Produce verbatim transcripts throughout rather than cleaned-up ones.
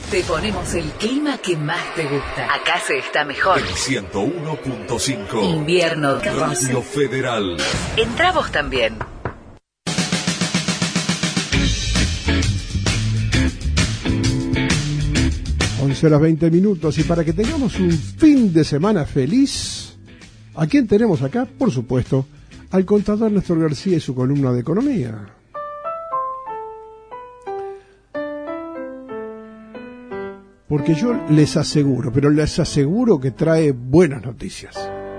Te ponemos el clima que más te gusta. Acá se está mejor. El ciento uno punto cinco. Invierno. Radio Federal. Entrá vos también. once horas veinte minutos, y para que tengamos un fin de semana feliz, ¿a quién tenemos acá? Por supuesto, al contador Néstor García y su columna de economía. Porque yo les aseguro, pero les aseguro que trae buenas noticias.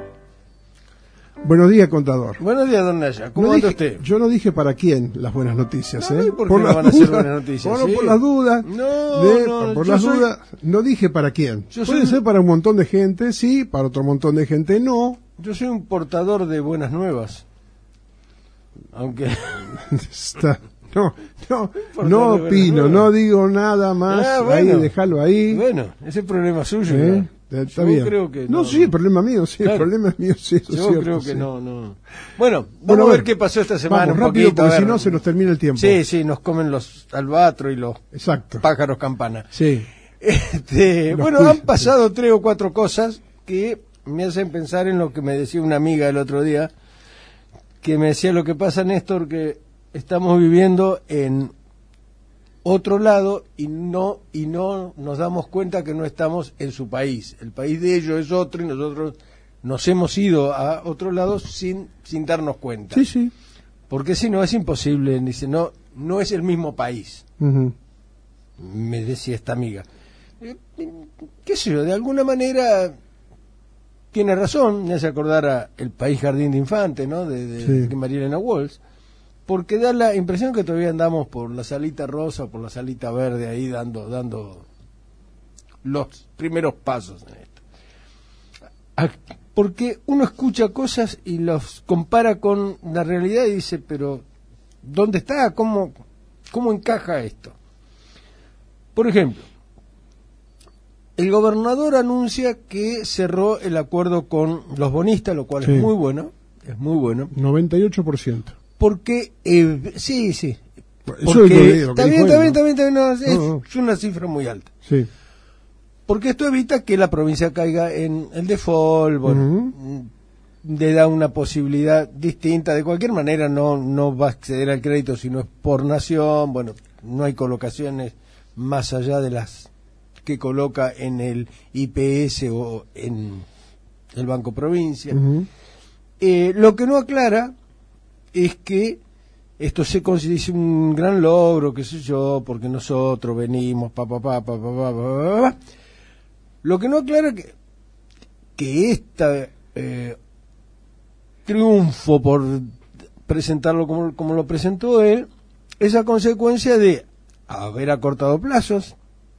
Buenos días, contador. Buenos días, don Naya. ¿Cómo no anda dije, usted? Yo no dije para quién las buenas noticias, no, ¿eh? ¿Por qué por no van a ser buenas noticias? Bueno, sí. por las dudas. No, de, no, por yo las soy... dudas. No dije para quién. Yo Puede soy... ser para un montón de gente, sí, para otro montón de gente, no. Yo soy un portador de buenas nuevas. Aunque... Está... No, no, no opino, no digo nada más. Ah, bueno. Ahí, déjalo ahí. Bueno, ese es problema suyo. ¿Eh? Está yo bien. Creo que no, no, sí, el problema mío, sí, claro. El problema es mío, sí, eso yo es cierto, creo que sí. no, no. Bueno, vamos bueno, a ver, ver qué pasó esta semana. Vamos, un rápido, poquito, porque si no se nos termina el tiempo. Sí, sí, nos comen los albatros y los Exacto. pájaros campana. Sí. Este, bueno, cuidan. Han pasado tres o cuatro cosas que me hacen pensar en lo que me decía una amiga el otro día, que me decía: lo que pasa, Néstor, que estamos viviendo en otro lado y no y no nos damos cuenta que no estamos en su país. El país de ellos es otro y nosotros nos hemos ido a otro lado sin sin darnos cuenta. Sí, sí. Porque si no es imposible, dice, no no es el mismo país. Uh-huh. Me decía esta amiga. Eh, qué sé yo, de alguna manera tiene razón, me hace acordar a El País Jardín de Infante, ¿no? De, de, sí. de María Elena Walsh. Porque da la impresión que todavía andamos por la salita rosa o por la salita verde ahí dando dando los primeros pasos en esto. Porque uno escucha cosas y los compara con la realidad y dice, pero ¿dónde está? ¿Cómo, cómo encaja esto? Por ejemplo, el gobernador anuncia que cerró el acuerdo con los bonistas, lo cual sí. es muy bueno, es muy bueno. noventa y ocho por ciento. Porque, eh, sí, sí. Porque, Eso es lo que, lo que está, bien, él, está, ¿no? bien, está bien, está bien, no, es, no, no. es una cifra muy alta. Sí. Porque esto evita que la provincia caiga en el default, bueno, uh-huh. le da una posibilidad distinta. De cualquier manera no, no va a acceder al crédito si no es por nación, bueno, no hay colocaciones más allá de las que coloca en el I P S o en el Banco Provincia. Uh-huh. Eh, lo que no aclara es que esto se considera un gran logro, qué sé yo, porque nosotros venimos, pa, pa, pa, pa, pa, pa, pa, pa. Lo que no aclara que que este eh, triunfo por presentarlo como, como lo presentó él, es a consecuencia de haber acortado plazos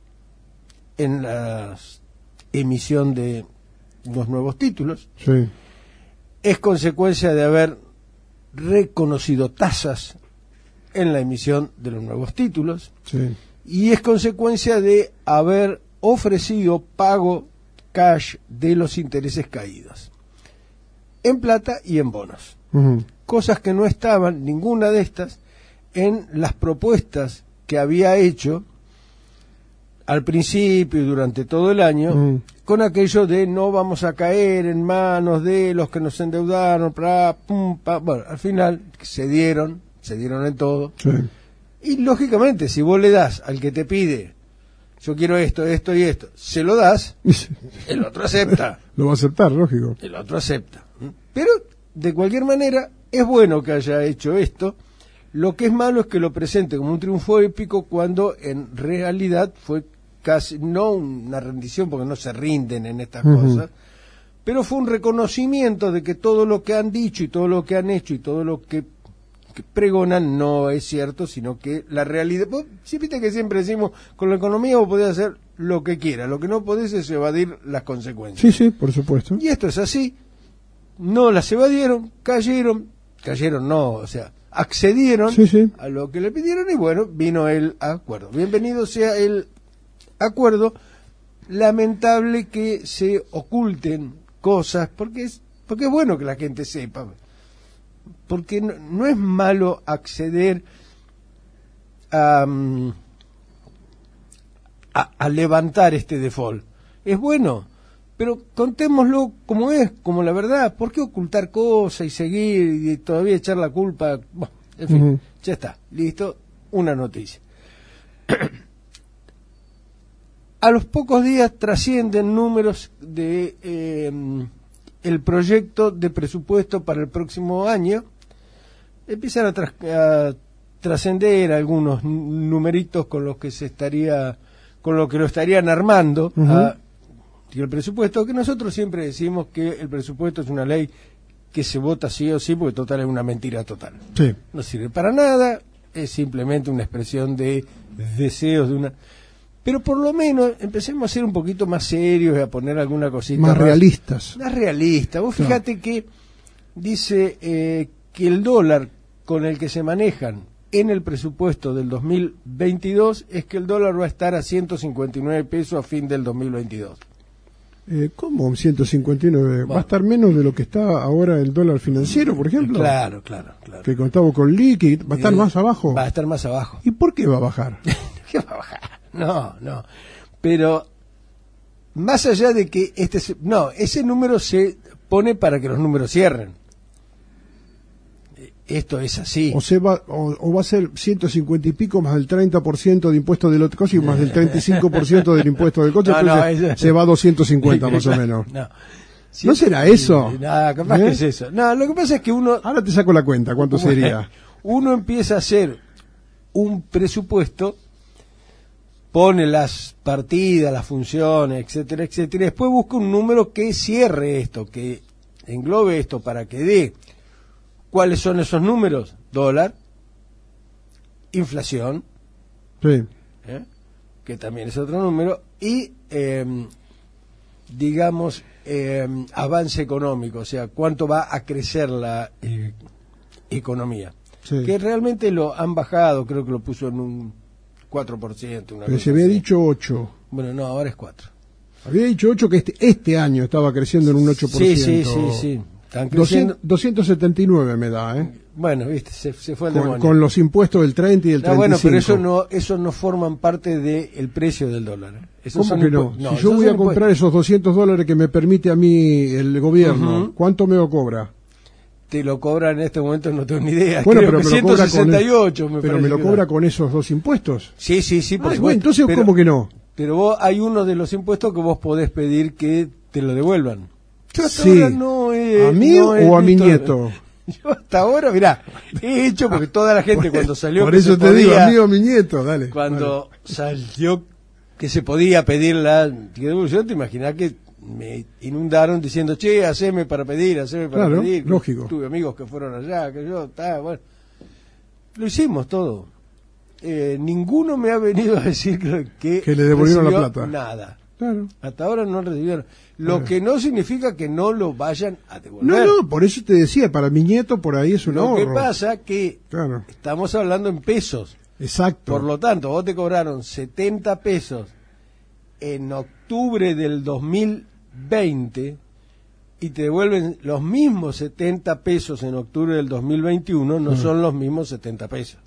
en la emisión de los nuevos títulos, sí. es consecuencia de haber reconocido tasas en la emisión de los nuevos títulos, sí. y es consecuencia de haber ofrecido pago cash de los intereses caídos en plata y en bonos, uh-huh. cosas que no estaban, ninguna de estas, en las propuestas que había hecho al principio y durante todo el año, uh-huh. con aquello de no vamos a caer en manos de los que nos endeudaron, pra, pum, pa. Bueno, al final se dieron, se dieron en todo. Sí. Y lógicamente, si vos le das al que te pide, yo quiero esto, esto y esto, se lo das, el otro acepta. Lo va a aceptar, lógico. El otro acepta. Pero, de cualquier manera, es bueno que haya hecho esto. Lo que es malo es que lo presente como un triunfo épico cuando en realidad fue casi, no una rendición, porque no se rinden en estas uh-huh. cosas, pero fue un reconocimiento de que todo lo que han dicho y todo lo que han hecho y todo lo que, que pregonan no es cierto, sino que la realidad, vos, sí, viste que siempre decimos, con la economía vos podés hacer lo que quieras, lo que no podés es evadir las consecuencias. Sí, sí, por supuesto. Y esto es así, no las evadieron, cayeron, cayeron no, o sea, accedieron sí, sí. a lo que le pidieron y bueno, vino el acuerdo. Bienvenido sea el acuerdo. Lamentable que se oculten cosas, porque es porque es bueno que la gente sepa, porque no, no es malo acceder a, a, a levantar este default. Es bueno, pero contémoslo como es, como la verdad. ¿Por qué ocultar cosas y seguir y todavía echar la culpa? Bueno, en fin, uh-huh. Ya está, listo, una noticia. A los pocos días trascienden números de eh, el proyecto de presupuesto para el próximo año. Empiezan a, tras, a trascender algunos numeritos con los que se estaría, con lo que lo estarían armando uh-huh. a, el presupuesto, que nosotros siempre decimos que el presupuesto es una ley que se vota sí o sí, porque total es una mentira total. Sí. No sirve para nada, es simplemente una expresión de deseos de una... Pero por lo menos empecemos a ser un poquito más serios y a poner alguna cosita más, más realistas. Más realistas. Vos fíjate no. que dice eh, que el dólar con el que se manejan en el presupuesto del dos mil veintidós es que el dólar va a estar a ciento cincuenta y nueve pesos a fin del dos mil veintidós. Eh, ¿Cómo ciento cincuenta y nueve? Bueno. ¿Va a estar menos de lo que está ahora el dólar financiero, por ejemplo? Claro, claro, claro. Que contaba con liquid, ¿va a estar eh, más abajo? Va a estar más abajo. ¿Y por qué va a bajar? ¿Qué va a bajar? No, no. Pero más allá de que este se, no, ese número se pone para que los números cierren. Esto es así. O, se va, o, o va a ser ciento cincuenta y pico más el treinta por ciento de impuesto del otro coche y más el treinta y cinco por ciento del impuesto del coche, no, no, eso... se va a doscientos cincuenta más o menos. No, ¿No será eso? Nada, capaz ¿Eh? que es eso. No, lo que pasa es que uno... Ahora te saco la cuenta, ¿cuánto sería? Uno empieza a hacer un presupuesto, pone las partidas, las funciones, etcétera, etcétera, y después busca un número que cierre esto, que englobe esto para que dé. ¿Cuáles son esos números? Dólar, inflación, sí. ¿eh? que también es otro número, y, eh, digamos, eh, avance económico, o sea, cuánto va a crecer la eh, economía. Sí. Que realmente lo han bajado, creo que lo puso en un cuatro por ciento. Una Pero se había así. dicho ocho. Bueno, no, ahora es cuatro. Había dicho ocho que este, este año estaba creciendo en un ocho por ciento. Sí, sí, sí, sí. doscientos, doscientos setenta y nueve me da, ¿eh? Bueno, viste, se, se fue el con, demonio. Con los impuestos del treinta y del no, treinta y cinco. Bueno, pero eso no, eso no forman parte del precio del dólar. ¿eh? Esos ¿Cómo que no? no? Si yo voy a comprar esos doscientos dólares que me permite a mí el gobierno, uh-huh. ¿cuánto me lo cobra? Te lo cobra en este momento, no tengo ni idea. Bueno, Creo pero que me ciento sesenta y ocho, lo cobra con, me pero me lo cobra con esos dos impuestos. Sí, sí, sí, por Ay, supuesto. Bueno, entonces, pero, ¿cómo que no? Pero vos, hay uno de los impuestos que vos podés pedir que te lo devuelvan. Yo hasta sí. ahora no he, ¿A mí no o a mi nieto? Yo hasta ahora, mirá, he hecho porque toda la gente cuando salió... Por eso te podía, digo, a mí o a mi nieto, dale. Cuando dale. salió que se podía pedir la devolución, te imaginás que me inundaron diciendo, che, haceme para pedir, haceme para claro, pedir. Lógico. Tuve amigos que fueron allá, que yo, está, bueno. Lo hicimos todo. Eh, ninguno me ha venido a decir que... Que, que le devolvieron la plata. Nada. Claro. Hasta ahora no recibieron. Lo claro. que no significa que no lo vayan a devolver. No, no, por eso te decía, para mi nieto por ahí es un lo ahorro. Lo que pasa que claro. estamos hablando en pesos. Exacto. Por lo tanto, vos te cobraron setenta pesos en octubre del dos mil veinte y te devuelven los mismos setenta pesos en octubre del dos mil veintiuno, no claro. son los mismos setenta pesos.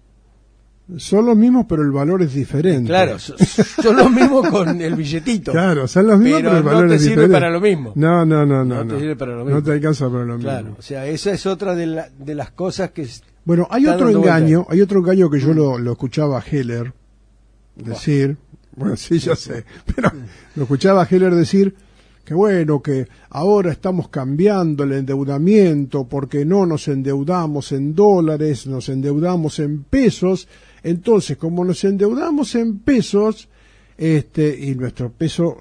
Son los mismos, pero el valor es diferente. Claro, son, son los mismos con el billetito. Claro, son los mismos, pero, pero el valor no te es sirve diferente. para lo mismo. No, no, no, no. No, no. te sirve para lo mismo. No te alcanza para lo claro, mismo. O sea, esa es otra de, la, de las cosas que... Bueno, hay otro engaño, hay otro engaño que yo lo, lo escuchaba a Heller decir, bueno, sí, ya sé, pero lo escuchaba a Heller decir que bueno, que ahora estamos cambiando el endeudamiento porque no nos endeudamos en dólares, nos endeudamos en pesos. Entonces, como nos endeudamos en pesos, este, y nuestro peso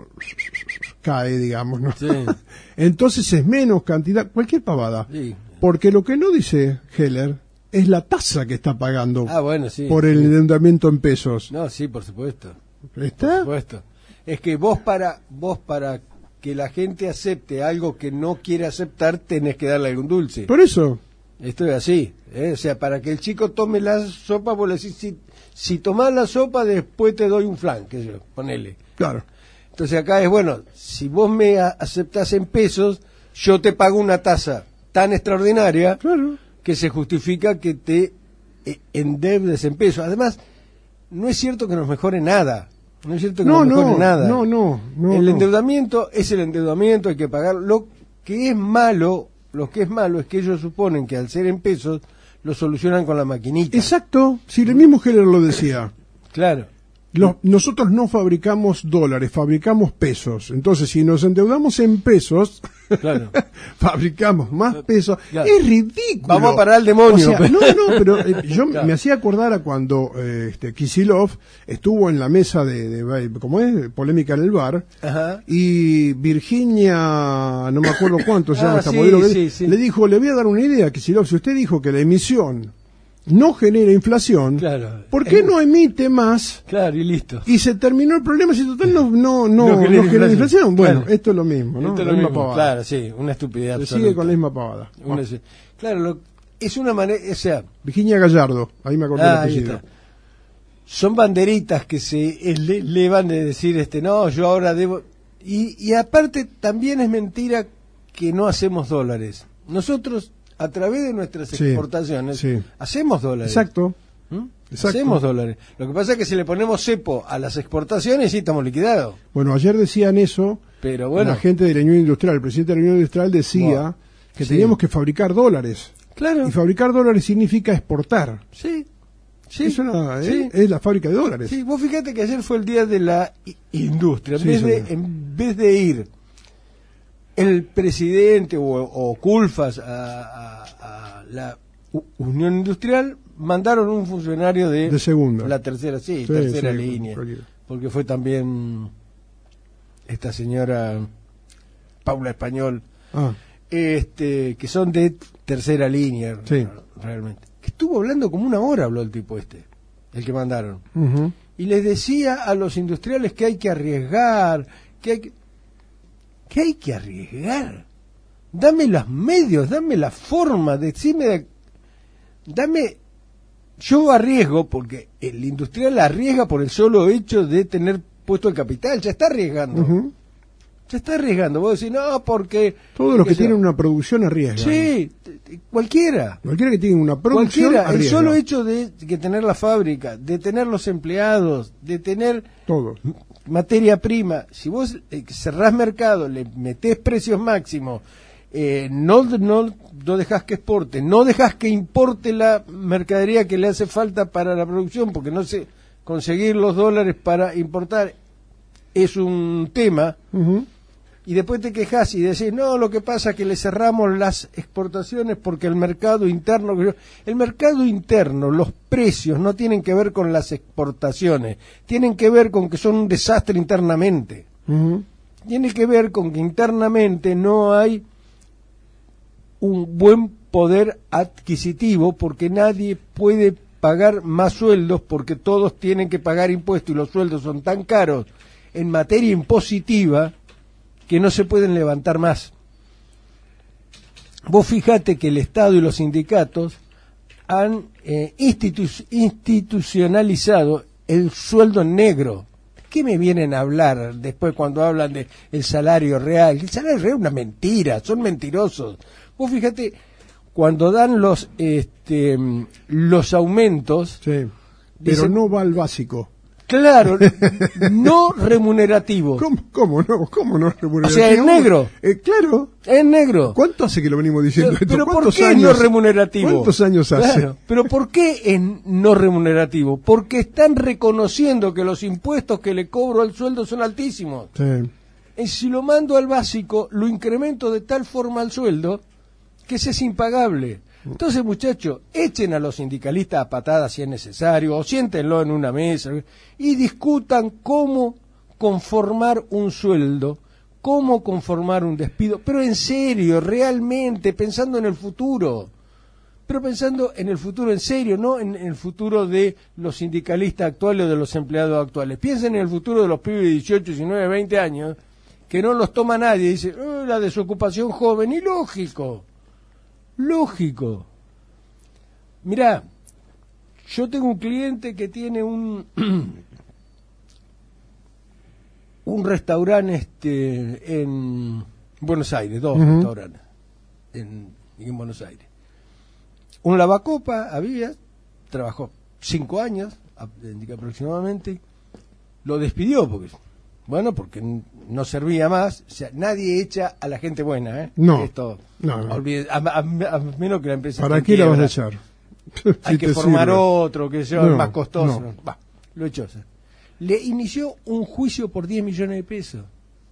cae, digamos, ¿no? Sí. Entonces es menos cantidad, cualquier pavada. Sí. Porque lo que no dice Heller es la tasa que está pagando ah, bueno, sí, por el sí. endeudamiento en pesos. No, sí, por supuesto. ¿Está? Por supuesto. Es que vos para, vos para que la gente acepte algo que no quiere aceptar, tenés que darle algún dulce. Por eso. Esto es así, ¿eh? O sea, para que el chico tome la sopa, vos le decís, si, si tomás la sopa, después te doy un flan, que yo, ponele. Claro. Entonces acá es, bueno, si vos me a- aceptás en pesos, yo te pago una tasa tan extraordinaria claro. que se justifica que te eh, endeudes en pesos. Además, no es cierto que nos mejore nada. No es cierto que No, no mejore no, nada. no, no, no, el no. endeudamiento es el endeudamiento, hay que pagar. Lo que es malo, lo que es malo es que ellos suponen que al ser en pesos lo solucionan con la maquinita. Exacto, si el mismo Heller lo decía. Claro. Los, nosotros no fabricamos dólares, fabricamos pesos. Entonces, si nos endeudamos en pesos, claro. fabricamos más pesos. Claro. Es ridículo. Vamos a parar al demonio. O sea, no, no, pero eh, yo Claro. me hacía acordar a cuando eh, este, Kicillof estuvo en la mesa de, de, ¿cómo es? Polémica en el bar. Ajá. Y Virginia, no me acuerdo cuánto se llama Ah, esta sí, modelo, que- sí, sí. le dijo, le voy a dar una idea, Kicillof, si usted dijo que la emisión no genera inflación, Claro. ¿por qué Es- no emite más? Claro, y listo. Y se terminó el problema, si total no, no, no, No no genera genera, inflación. inflación. Bueno, Claro. esto es lo mismo, ¿no? Esto es La lo misma mismo. pavada. Claro, sí, una estupidez Se absoluta. sigue con la misma pavada. Una- Bueno, claro, lo- es una manera, o sea, Virginia Gallardo, ahí me acordé ah, el ahí apellido. está. Son banderitas que se ele- elevan de decir, este, no, yo ahora debo. Y, y aparte, también es mentira que no hacemos dólares. Nosotros, a través de nuestras Sí, exportaciones, sí. hacemos dólares. Exacto. ¿Mm? Exacto. Hacemos dólares. Lo que pasa es que si le ponemos cepo a las exportaciones, sí estamos liquidados. Bueno, ayer decían eso, Pero bueno, la gente de la Unión Industrial, el presidente de la Unión Industrial decía Bueno, que sí. teníamos que fabricar dólares. claro, Y fabricar dólares significa exportar. sí, sí, es, una, sí. ¿eh? es la fábrica de dólares. Sí, vos fíjate que ayer fue el día de la i- industria. En, Sí, vez, de, señor. en vez de ir el presidente o, o Culfas a, a- a la U- Unión Industrial, mandaron un funcionario de, De segunda. la tercera, sí, Sí, tercera sí, línea. cualquiera. Porque fue también esta señora Paula Español, Ah, este que son de tercera línea, Sí. realmente. Que estuvo hablando como una hora, habló el tipo este, el que mandaron. ujú. Y les decía a los industriales que hay que arriesgar, que hay que, que hay que arriesgar. Dame los medios, dame la forma, decime, dame, yo arriesgo porque el industrial arriesga por el solo hecho de tener puesto el capital, ya está arriesgando, Ujú. ya está arriesgando. Vos decís, no, porque... Todos los que qué sé yo. tienen una producción arriesgan. Sí, t- t- cualquiera. Cualquiera que tiene una producción Cualquiera, el arriesga. solo hecho de que tener la fábrica, de tener los empleados, de tener Todos. materia prima, si vos eh, cerrás mercado, le metés precios máximos, eh, no, no, no dejás que exporte, no dejás que importe la mercadería que le hace falta para la producción, porque no sé, conseguir los dólares para importar es un tema, Ujú. y después te quejas y decís, no, lo que pasa es que le cerramos las exportaciones porque el mercado interno... El mercado interno, los precios no tienen que ver con las exportaciones, tienen que ver con que son un desastre internamente. Ujú. Tiene que ver con que internamente no hay un buen poder adquisitivo porque nadie puede pagar más sueldos porque todos tienen que pagar impuestos y los sueldos son tan caros en materia impositiva que no se pueden levantar más. Vos fijate que el Estado y los sindicatos han eh, institu- institucionalizado el sueldo negro. ¿Qué me vienen a hablar después cuando hablan de el salario real? El salario real es una mentira, son mentirosos. Vos fíjate, cuando dan los este, los aumentos, Sí. Pero Dicen- no va al básico. claro, no remunerativos. ¿Cómo, cómo no? ¿Cómo no? O sea, en negro. Eh, claro. Es negro. ¿Cuánto hace que lo venimos diciendo Pero, esto? pero ¿por ¿Cuántos qué años? no remunerativo? ¿Cuántos años hace? Claro, pero ¿por qué es no remunerativo? Porque están reconociendo que los impuestos que le cobro al sueldo son altísimos. Sí. Y si lo mando al básico, lo incremento de tal forma al sueldo que ese es impagable. Entonces, muchachos, echen a los sindicalistas a patadas si es necesario, o siéntenlo en una mesa y discutan cómo conformar un sueldo, cómo conformar un despido, pero en serio, realmente, pensando en el futuro. Pero pensando en el futuro en serio, no en, en el futuro de los sindicalistas actuales o de los empleados actuales. Piensen en el futuro de los pibes de dieciocho, diecinueve, veinte años, que no los toma nadie. Dice, "Eh, la desocupación joven", y lógico, lógico. Mirá, yo tengo un cliente que tiene un un restaurante este, en Buenos Aires, dos Ujú. restaurantes en, en Buenos Aires. Un lavacopa había, trabajó cinco años a- aproximadamente, lo despidió, porque bueno, porque no servía más. O sea, nadie echa a la gente buena, ¿eh? No, Esto, no, no. Olvide, a, a, a menos que la empresa... ¿Para qué la vas a echar? Hay si que formar sirve. otro, que sea No, más costoso. no. Bah, lo echó. O sea. Le inició un juicio por diez millones de pesos.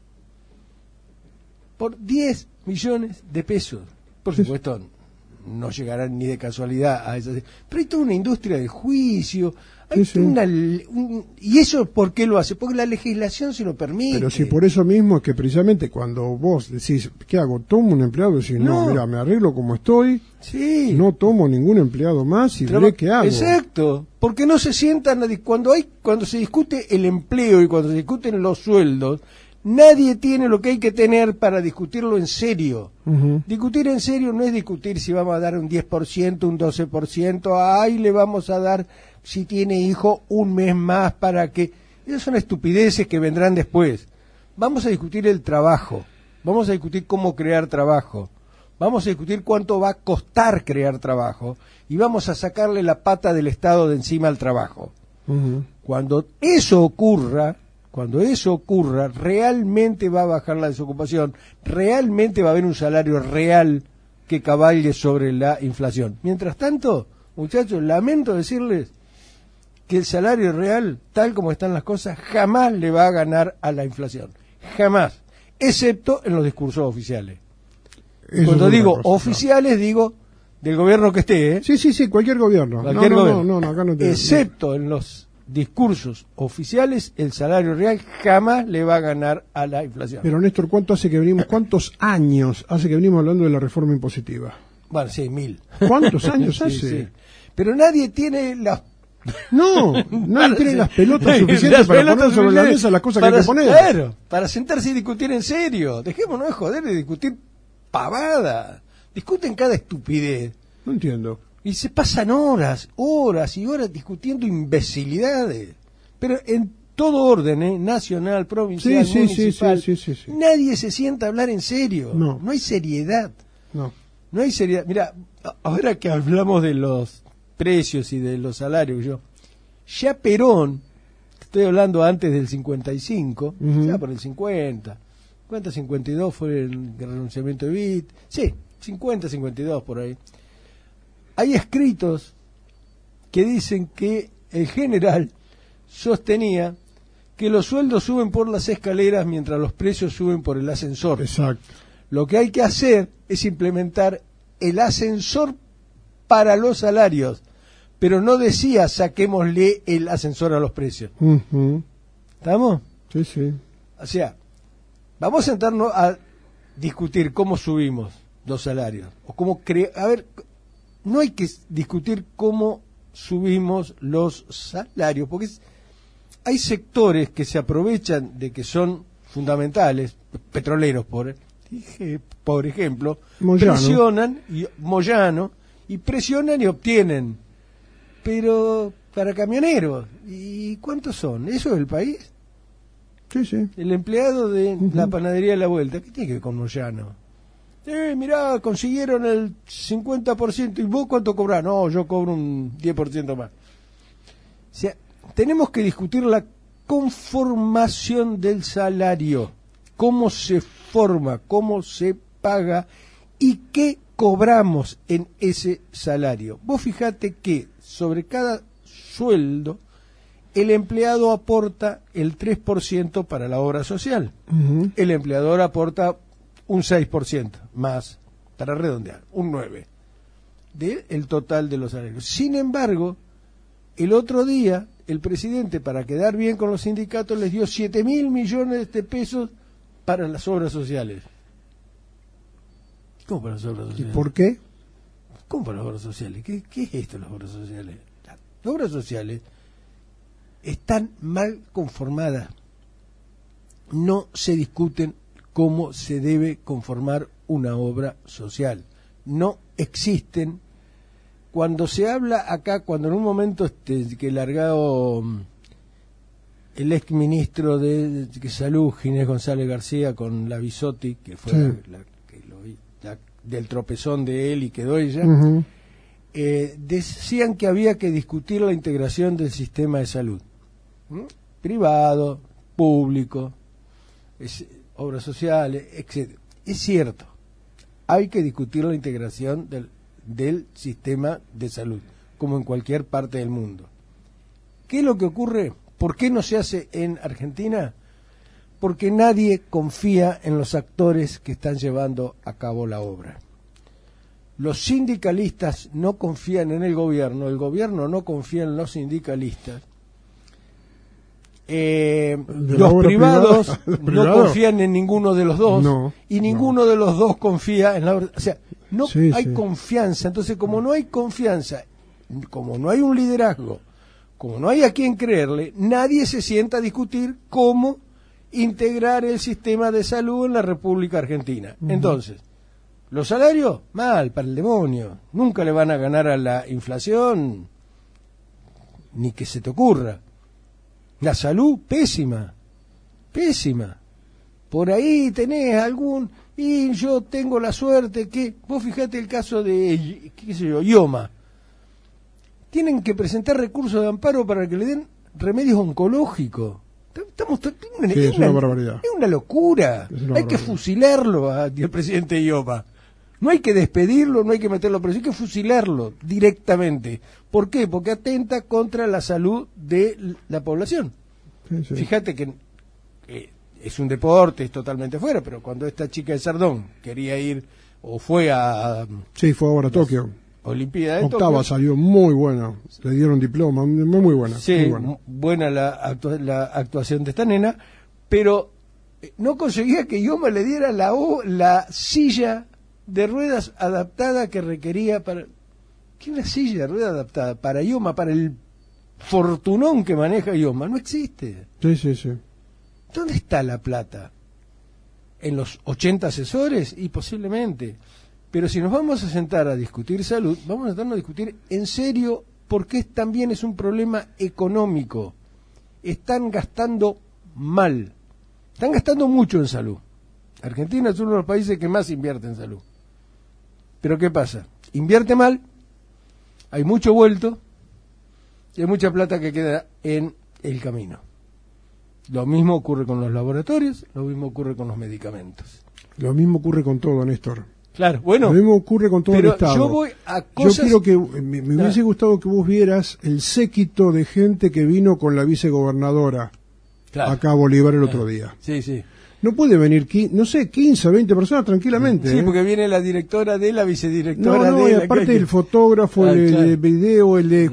Por diez millones de pesos. Por Sí. supuesto, no llegarán ni de casualidad a esas. Pero hay toda una industria de juicio. Hay Sí, sí. una, un, ¿y eso por qué lo hace? Porque la legislación se lo permite. Pero si por eso mismo es que precisamente cuando vos decís, ¿qué hago? ¿Tomo un empleado? Decís, no, No. mira, me arreglo como estoy, Sí. no tomo ningún empleado más y Traba- veré qué hago. Exacto, porque no se sientan a dis- cuando hay cuando se discute el empleo y cuando se discuten los sueldos, nadie tiene lo que hay que tener para discutirlo en serio. Ujú. Discutir en serio no es discutir si vamos a dar un diez por ciento, un doce por ciento, ay, le vamos a dar, si tiene hijo, un mes más para que... Esas son estupideces que vendrán después. Vamos a discutir el trabajo, vamos a discutir cómo crear trabajo, vamos a discutir cuánto va a costar crear trabajo y vamos a sacarle la pata del Estado de encima al trabajo. Ujú. Cuando eso ocurra, cuando eso ocurra, realmente va a bajar la desocupación, realmente va a haber un salario real que cabalgue sobre la inflación. Mientras tanto, muchachos, lamento decirles que el salario real, tal como están las cosas, jamás le va a ganar a la inflación. Jamás. Excepto en los discursos oficiales. Eso Cuando es otra digo cosa, oficiales, digo del gobierno que esté, ¿eh? Sí, sí, sí, cualquier gobierno. Cualquier no, no, gobierno. no, no, acá no te... Excepto en los discursos oficiales, el salario real jamás le va a ganar a la inflación. Pero Néstor, ¿cuánto hace que venimos, cuántos años hace que venimos hablando de la reforma impositiva? Bueno, sí, mil. ¿Cuántos años Sí, hace? sí. Pero nadie tiene las... No, nadie tiene las pelotas suficientes las para pelotas poner sobre la suficientes mesa las cosas que para- hay que poner. Claro, para sentarse y discutir en serio. Dejémonos de joder de discutir pavada. Discuten cada estupidez. No entiendo. Y se pasan horas, horas y horas discutiendo imbecilidades. Pero en todo orden, ¿eh? Nacional, provincial, Sí, sí, sí, municipal. sí, sí, sí, sí. Nadie se sienta a hablar en serio. No. No hay seriedad. No. No hay seriedad. Mira, a- ahora que hablamos de los precios y de los salarios, yo, ya Perón, estoy hablando antes del cincuenta y cinco, Ujú. ya por el cincuenta, cincuenta, cincuenta y dos fue el renunciamiento de Witt, sí, cincuenta, cincuenta y dos por ahí. Hay escritos que dicen que el general sostenía que los sueldos suben por las escaleras mientras los precios suben por el ascensor. Exacto. Lo que hay que hacer es implementar el ascensor para los salarios, pero no decía saquémosle el ascensor a los precios. Ujú. ¿Estamos? Sí, sí. O sea, vamos a sentarnos a discutir cómo subimos los salarios. O cómo cre- a ver, no hay que discutir cómo subimos los salarios, porque es- hay sectores que se aprovechan de que son fundamentales, petroleros por, dije, por ejemplo, Moyano. presionan, y, Moyano, y presionan y obtienen. Pero para camioneros, ¿y cuántos son? ¿Eso es el país? Sí, sí. El empleado de Ujú. la panadería de la vuelta, ¿qué tiene que ver con Moyano? Eh, mirá, consiguieron el cincuenta por ciento, ¿y vos cuánto cobrás? No, yo cobro un diez por ciento más. O sea, tenemos que discutir la conformación del salario, cómo se forma, cómo se paga y qué cobramos en ese salario. Vos fijate que sobre cada sueldo el empleado aporta el tres por ciento para la obra social. Ujú. El empleador aporta un seis por ciento más, para redondear, un nueve por ciento del total de los salarios. Sin embargo, el otro día el presidente, para quedar bien con los sindicatos, les dio siete mil millones de pesos para las obras sociales. ¿Cómo para las obras ¿Y sociales? por qué? ¿Cómo para las obras sociales? ¿Qué, qué es esto, las obras sociales? Las obras sociales están mal conformadas. No se discuten cómo se debe conformar una obra social. No existen. Cuando se habla acá, cuando en un momento este, que largado mm, el ex ministro de, de Salud, Ginés González García, con la Bisotti, que fue Sí. la, la que lo, la- del tropezón de él y quedó ella, Ujú. eh, decían que había que discutir la integración del sistema de salud. ¿Mm? privado, público, es, obras sociales, etcétera. Es cierto, hay que discutir la integración del, del sistema de salud, como en cualquier parte del mundo. ¿Qué es lo que ocurre? ¿Por qué no se hace en Argentina? Porque nadie confía en los actores que están llevando a cabo la obra. Los sindicalistas no confían en el gobierno, el gobierno no confía en los sindicalistas. Eh, los privados privada, no confían en ninguno de los dos, no, y ninguno no. de los dos confía en la obra. O sea, no sí, hay sí. confianza. Entonces, como no hay confianza, como no hay un liderazgo, como no hay a quien creerle, nadie se sienta a discutir cómo integrar el sistema de salud en la República Argentina. Uh-huh. Entonces, los salarios, mal, para el demonio. Nunca le van a ganar a la inflación, ni que se te ocurra. La salud, pésima, pésima. Por ahí tenés algún... Y yo tengo la suerte que... Vos fijate el caso de, qué sé yo, IOMA. Tienen que presentar recursos de amparo para que le den remedios oncológicos. Estamos, sí, es, es, una, una barbaridad. Es una locura. Es una hay barbaridad. Que fusilarlo al presidente de IOMA. No hay que despedirlo, no hay que meterlo preso, hay que fusilarlo directamente. ¿Por qué? Porque atenta contra la salud de la población. Sí, sí. Fíjate que eh, es un deporte, es totalmente fuera, pero cuando esta chica de Sardón quería ir, o fue a... Sí, fue ahora a Tokio. Olimpiada de Octava Tokio. Salió muy buena, le dieron diploma, muy buena. Sí, muy buena, buena la, actua la actuación de esta nena, pero no conseguía que IOMA le diera la, o, la silla de ruedas adaptada que requería para... ¿Qué una silla de ruedas adaptada? Para IOMA, para el fortunón que maneja IOMA, no existe. Sí, sí, sí. ¿Dónde está la plata? ¿En los ochenta asesores? Y posiblemente. Pero si nos vamos a sentar a discutir salud, vamos a sentarnos a discutir en serio, porque también es un problema económico. Están gastando mal. Están gastando mucho en salud. Argentina es uno de los países que más invierte en salud. Pero ¿qué pasa? Invierte mal, hay mucho vuelto y hay mucha plata que queda en el camino. Lo mismo ocurre con los laboratorios, lo mismo ocurre con los medicamentos. Lo mismo ocurre con todo, Néstor. Claro, bueno. Lo mismo ocurre con todo pero el Estado. Yo voy a cosas... Yo quiero que, me, me hubiese gustado que vos vieras el séquito de gente que vino con la vicegobernadora claro. acá a Bolívar el otro día. Sí, sí. No puede venir, no sé, quince, veinte personas tranquilamente. Sí, ¿eh? porque viene la directora de la vicedirectora no, no, de y la... aparte el fotógrafo, ah, el, claro. el video, el de...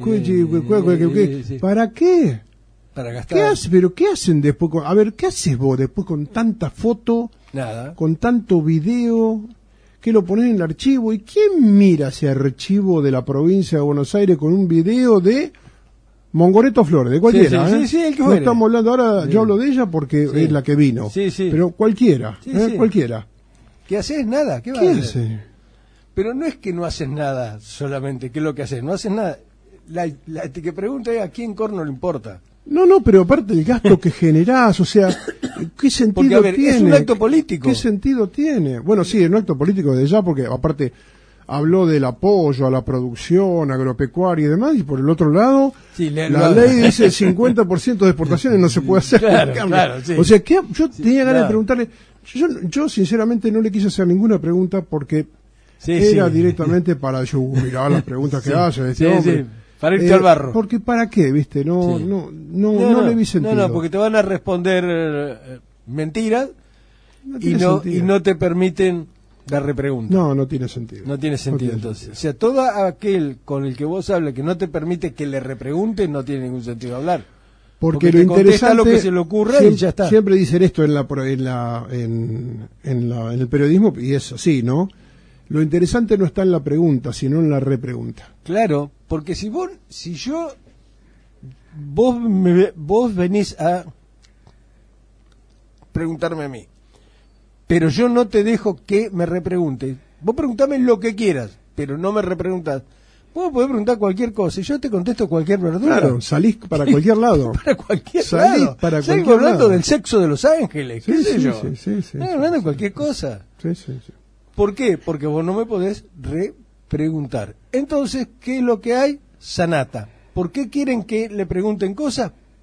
Sí, sí. ¿Para qué? Para gastar. ¿Qué hace? ¿Pero qué hacen después? Con, a ver, ¿qué haces vos después con tanta foto? Nada. Con tanto video, que lo pones en el archivo. ¿Y quién mira ese archivo de la provincia de Buenos Aires con un video de... Mongoreto Flores, de cualquiera, sí, sí, ¿eh? Sí, sí, el que no fuere. estamos hablando ahora, sí. Yo hablo de ella porque sí. es la que vino. Sí, sí. Pero cualquiera, sí, ¿eh? Sí. Cualquiera. ¿Qué haces? Nada. ¿Qué, ¿Qué haces? hace? Pero no es que no haces nada solamente, ¿qué es lo que haces? No haces nada. La, la que pregunta es a quién corno le importa. No, no, pero aparte del gasto que generás, o sea, ¿qué sentido porque, a ver, tiene? Es un acto político. ¿Qué sentido tiene? Bueno, sí, es un acto político de ya, porque aparte habló del apoyo a la producción agropecuaria y demás, y por el otro lado, sí, le, la lo... ley dice cincuenta por ciento de exportaciones no se puede hacer. Claro, claro, sí. O sea, que yo sí, tenía ganas claro. de preguntarle, yo, yo sinceramente no le quise hacer ninguna pregunta porque sí, era sí. directamente para yo mirar las preguntas que sí, hace este sí, hombre. Sí. Para irte eh, al barro. Porque ¿para qué, viste? No, sí. no, no, no, no, no no, le vi sentido. No, no, porque te van a responder eh, mentiras no y, no, y no te permiten dar repreguntas. No, no tiene sentido. No tiene sentido, no tiene entonces. Sentido. O sea, todo aquel con el que vos hablas que no te permite que le repreguntes, no tiene ningún sentido hablar. Porque, porque lo interesante lo que se le ocurra siempre, y ya está. Siempre dicen esto en la, en la, en, en la, en el periodismo y es así, ¿no? Lo interesante no está en la pregunta, sino en la repregunta. Claro, porque si vos, si yo, vos, me, vos venís a preguntarme a mí, pero yo no te dejo que me repreguntes. Vos preguntame lo que quieras, pero no me repreguntas. Vos podés preguntar cualquier cosa y yo te contesto cualquier verdura. Claro, salís para cualquier lado. para cualquier salís lado. para Salís cualquier hablando lado. del sexo de los ángeles, sí, qué sé sí, yo. Sí, sí, sí, Estás sí, hablando sí, de cualquier sí. cosa. Sí, sí, sí. ¿Por qué? Porque vos no me podés repreguntar. Entonces, ¿qué es lo que hay? Sanata. ¿Por qué quieren que le pregunten cosas?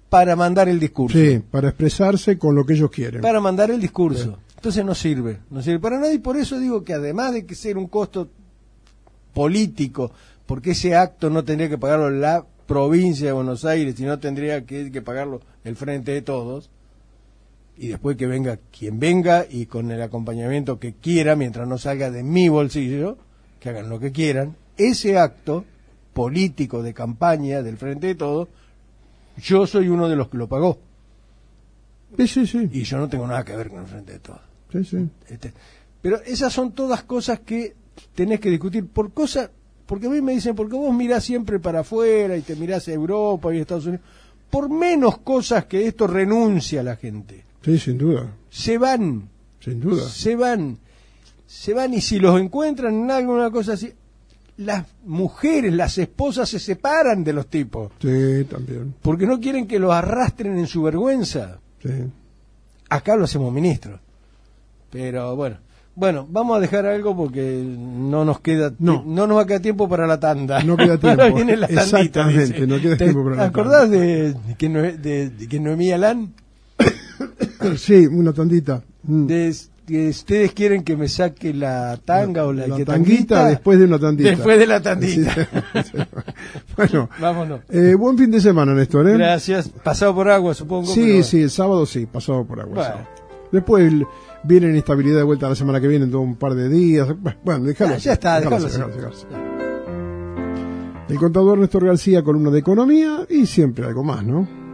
para mandar el discurso. Sí, para expresarse con lo que ellos quieren. Para mandar el discurso. Sí. Entonces no sirve, no sirve para nada, y por eso digo que además de que ser un costo político, porque ese acto no tendría que pagarlo la provincia de Buenos Aires, sino tendría que, que pagarlo el Frente de Todos, y después que venga quien venga y con el acompañamiento que quiera, mientras no salga de mi bolsillo, que hagan lo que quieran, ese acto político de campaña del Frente de Todos, yo soy uno de los que lo pagó. Sí, sí, sí. Y yo no tengo nada que ver con el Frente de Todos. Sí, sí. Este, pero esas son todas cosas que tenés que discutir por cosas, porque a mí me dicen, porque vos mirás siempre para afuera y te mirás a Europa y Estados Unidos, por menos cosas que esto renuncia a la gente. Sí, sin duda. Se van. Sin duda. Se van. Se van, y si los encuentran en alguna cosa así, las mujeres, las esposas se separan de los tipos. Sí, también. Porque no quieren que los arrastren en su vergüenza. Sí. Acá lo hacemos ministro. Pero bueno, bueno, vamos a dejar algo porque no nos queda, no, no nos va a quedar tiempo para la tanda. No queda tiempo. Ahora viene la tandita, exactamente, dice. no queda ¿Te tiempo para la acordás tanda. de que no, de, de que Noemí Alán? Sí, una tandita. Mm. De, que ustedes quieren que me saque la tanga la, o la, la que tanguita, tanguita después de una tandita. Después de la tandita. Sí. Bueno, vámonos. Eh, buen fin de semana, Néstor. ¿eh? Gracias. Pasado por agua, supongo. Sí, pero... sí, el sábado sí, pasado por agua. Bueno. Después el, viene inestabilidad de vuelta la semana que viene, en todo un par de días. Bueno, déjalo. Ah, ya está, déjalo así. El contador Néstor García, columna de economía y siempre algo más, ¿no?